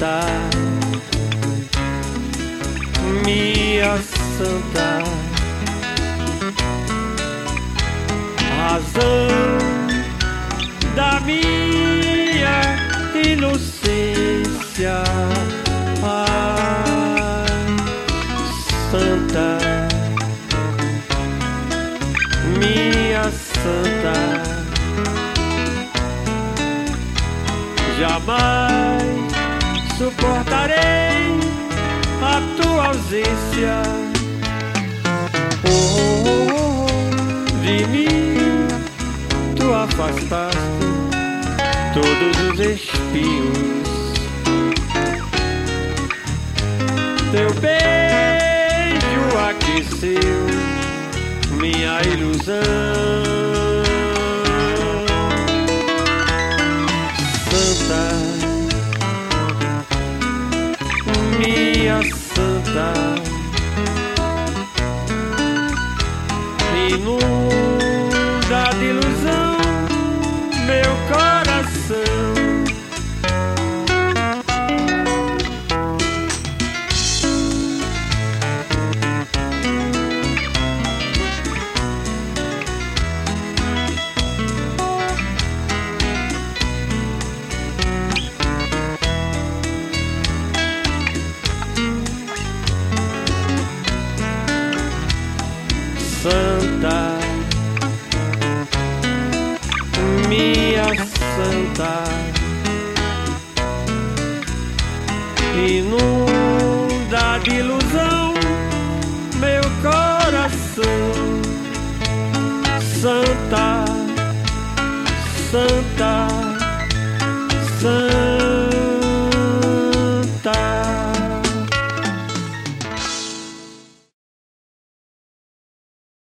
santa, minha santa, razão da minha inocência. Ai, santa, minha santa, jamais suportarei a tua ausência. Oh, oh, oh, de mim tu afastaste todos os espinhos. Teu beijo aqueceu minha ilusão. Santa, minha santa, inunda de ilusão meu coração. Santa, minha santa, inunda de ilusão meu coração. Santa, santa,